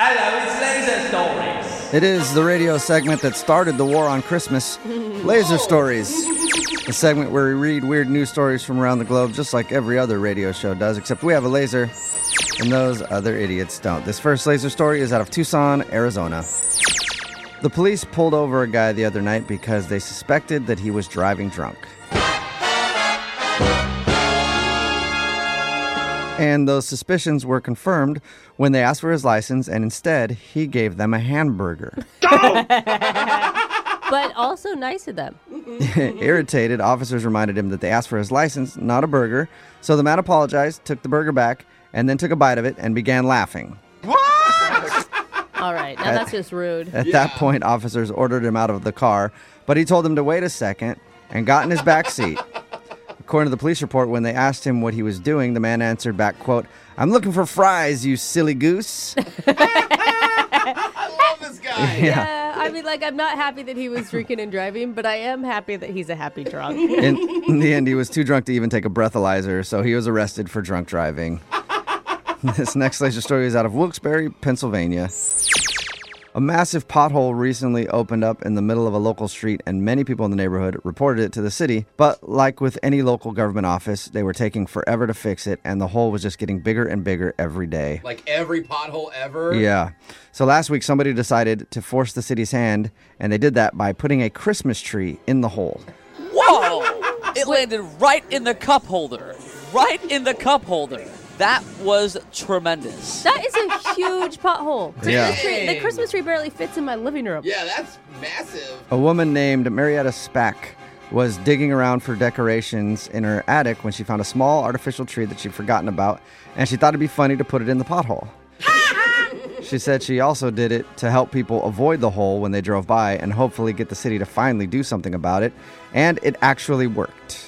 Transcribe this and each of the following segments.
Hello, it's Laser Stories. It is the radio segment that started the war on Christmas, Laser Stories. The segment where we read weird news stories from around the globe, just like every other radio show does, except we have a laser, and those other idiots don't. This first laser story is out of Tucson, Arizona. The police pulled over a guy the other night because they suspected that he was driving drunk. And those suspicions were confirmed when they asked for his license, and instead, he gave them a hamburger. But also nice of them. Irritated, officers reminded him that they asked for his license, not a burger. So the man apologized, took the burger back, and then took a bite of it and began laughing. All right, now that's just rude. At that point, officers ordered him out of the car, but he told them to wait a second and got in his back seat. According to the police report, when they asked him what he was doing, the man answered back, quote, "I'm looking for fries, you silly goose." I love this guy. Yeah, I mean, like, I'm not happy that he was drinking and driving, but I am happy that he's a happy drunk. In the end, he was too drunk to even take a breathalyzer, so he was arrested for drunk driving. This next laser story is out of Wilkes-Barre, Pennsylvania. A massive pothole recently opened up in the middle of a local street, and many people in the neighborhood reported it to the city. But like with any local government office, they were taking forever to fix it, and the hole was just getting bigger and bigger every day. Like every pothole ever? Yeah. So last week, somebody decided to force the city's hand, and they did that by putting a Christmas tree in the hole. Whoa! It landed right in the cup holder. Right in the cup holder. That was tremendous. That is a huge pothole. Yeah. The Christmas tree barely fits in my living room. Yeah, that's massive. A woman named Marietta Spack was digging around for decorations in her attic when she found a small artificial tree that she'd forgotten about, and she thought it'd be funny to put it in the pothole. She said she also did it to help people avoid the hole when they drove by and hopefully get the city to finally do something about it, and it actually worked.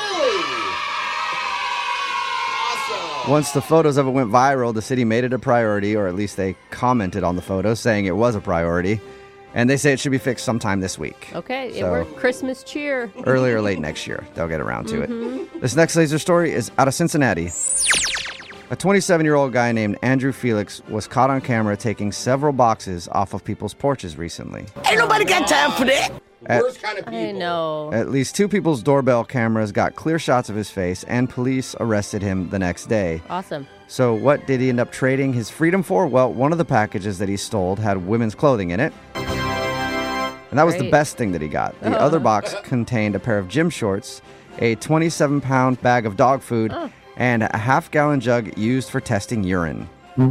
Once the photos of it went viral, the city made it a priority, or at least they commented on the photos saying it was a priority. And they say it should be fixed sometime this week. Okay, it So- worked. Christmas cheer. Early or late next year, they'll get around to it. This next laser story is out of Cincinnati. A 27-year-old guy named Andrew Felix was caught on camera taking several boxes off of people's porches recently. Ain't nobody got time for that. Worst kind of people. I know. At least two people's doorbell cameras got clear shots of his face, and police arrested him the next day. Awesome. So what did he end up trading his freedom for? Well, one of the packages that he stole had women's clothing in it. And that was the Great. best thing that he got. The other box contained a pair of gym shorts, a 27-pound bag of dog food, and a half-gallon jug used for testing urine.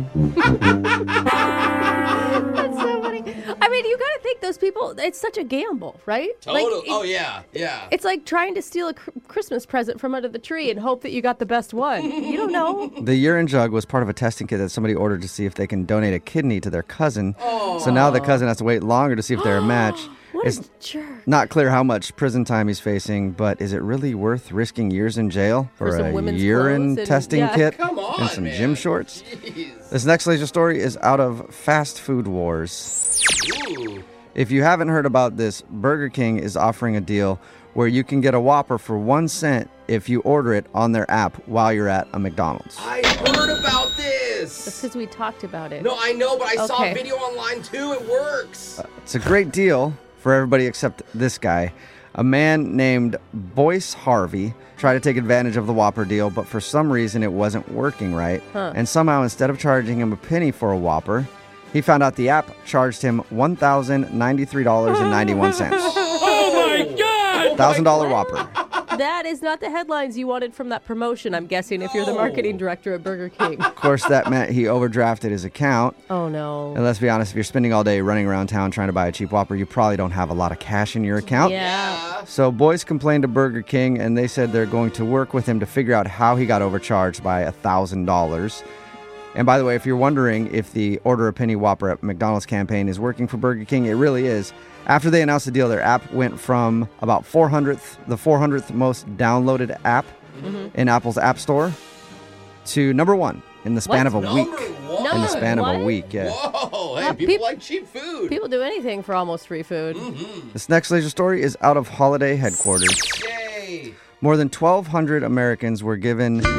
That's so funny. I mean, you got to think those people, it's such a gamble, right? Totally. Like, Oh, yeah. Yeah. It's like trying to steal a Christmas present from under the tree and hope that you got the best one. You don't know. The urine jug was part of a testing kit that somebody ordered to see if they can donate a kidney to their cousin. So now the cousin has to wait longer to see if they're a match. What It's a jerk. not clear how much prison time he's facing, but is it really worth risking years in jail for some a women's urine clothes and- testing yeah. kit Come on, and some man. gym shorts? Jeez. This next laser story is out of Fast Food Wars. Ooh. If you haven't heard about this, Burger King is offering a deal where you can get a Whopper for 1 cent if you order it on their app while you're at a McDonald's. I heard about That's this. because we talked about it. No, I know, but I saw a Okay. video online too. It works. It's a great deal for everybody except this guy. A man named Boyce Harvey tried to take advantage of the Whopper deal, but for some reason it wasn't working right. And somehow, instead of charging him a penny for a Whopper, he found out the app charged him $1,093.91. Oh my God! $1,000 Whopper. That is not the headlines you wanted from that promotion, I'm guessing, if you're the marketing director at Burger King. Of course, that meant he overdrafted his account. Oh, no. And let's be honest, if you're spending all day running around town trying to buy a cheap Whopper, you probably don't have a lot of cash in your account. Yeah. So Boyce complained to Burger King, and they said they're going to work with him to figure out how he got overcharged by $1,000. And by the way, if you're wondering if the Order a Penny Whopper at McDonald's campaign is working for Burger King, it really is. After they announced the deal, their app went from about the 400th most downloaded app in Apple's App Store to number one in the span of a week. One. In the span of a What? week, yeah. Whoa, hey, Yeah, people peop- like cheap food. People do anything for almost free food. This next laser story is out of Holiday headquarters. Yay. More than 1,200 Americans were given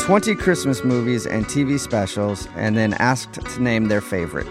20 Christmas movies and TV specials and then asked to name their favorite.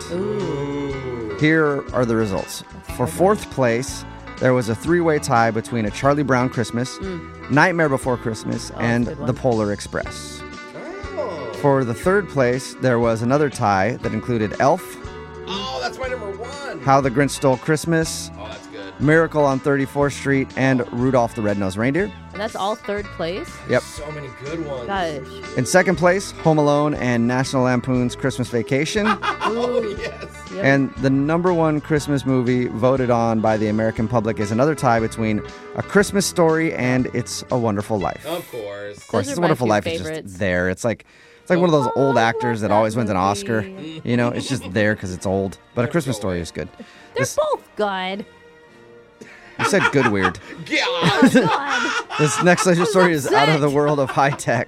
Here are the results. For fourth place, there was a three-way tie between A Charlie Brown Christmas, Nightmare Before Christmas, and good one. The Polar Express. Oh. For the third place, there was another tie that included Elf, Oh, that's my number one. How the Grinch Stole Christmas, Oh, that's good. Miracle on 34th Street, and Rudolph the Red-Nosed Reindeer. And that's all third place? Yep. So many good ones. Gosh. In second place, Home Alone and National Lampoon's Christmas Vacation. Oh, yes. Yep. And the number one Christmas movie voted on by the American public is another tie between A Christmas Story and It's a Wonderful Life. Of course. Of course, Those It's are a Wonderful my Life two is favorites. just there. It's like one of those old actors that that always wins an Oscar. movie. You know, it's just there because it's old. But A Christmas Story is good. They're both good. You said good weird. God. God. This next leisure story is out of the world of high tech.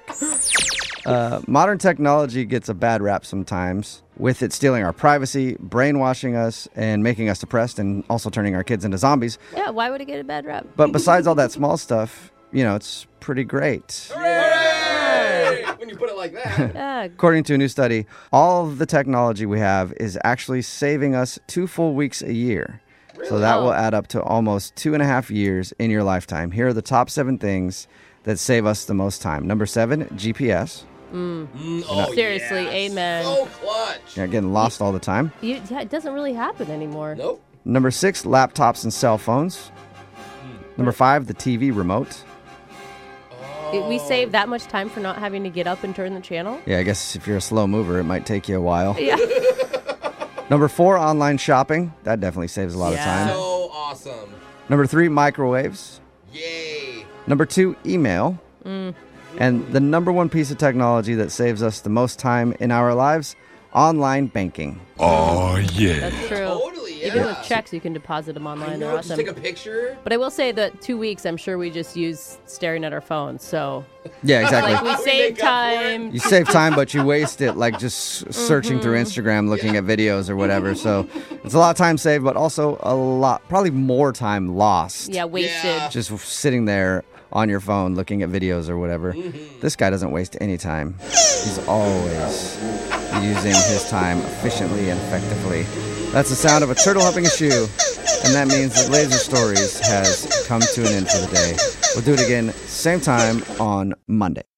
Modern technology gets a bad rap sometimes, with it stealing our privacy, brainwashing us, and making us depressed, and also turning our kids into zombies. Yeah, why would it get a bad rap? But besides all that small stuff, you know, it's pretty great. Hooray! When you put it like that. Yeah, According to a new study, all of the technology we have is actually saving us 2 full weeks a year. So that will add up to almost 2.5 years in your lifetime. Here are the top 7 things that save us the most time. Number 7, GPS. Oh, Seriously, yes. amen. So clutch. You're getting lost all the time. yeah, it doesn't really happen anymore. Nope. Number 6, laptops and cell phones. Number 5, the TV remote. We save that much time for not having to get up and turn the channel. Yeah, I guess if you're a slow mover, it might take you a while. Yeah. Number 4, online shopping. That definitely saves a lot of Yeah. time. So awesome. Number 3, microwaves. Yay. Number 2, email. And the number 1 piece of technology that saves us the most time in our lives, online banking. That's true. Totally, yeah. Even with checks, you can deposit them online. I They're know, just awesome. take a picture. But I will say that 2 weeks, I'm sure we just use staring at our phones. So, Yeah, exactly. like, we We save make up for it. time. You save time, but you waste it like just searching through Instagram, looking at videos or whatever. So it's a lot of time saved, but also probably more time lost. Yeah, wasted. Yeah. Just sitting there on your phone looking at videos or whatever. This guy doesn't waste any time. He's always using his time efficiently and effectively. That's the sound of a turtle humping a shoe, and that means that Laser Stories has come to an end for the day. We'll do it again, same time on Monday.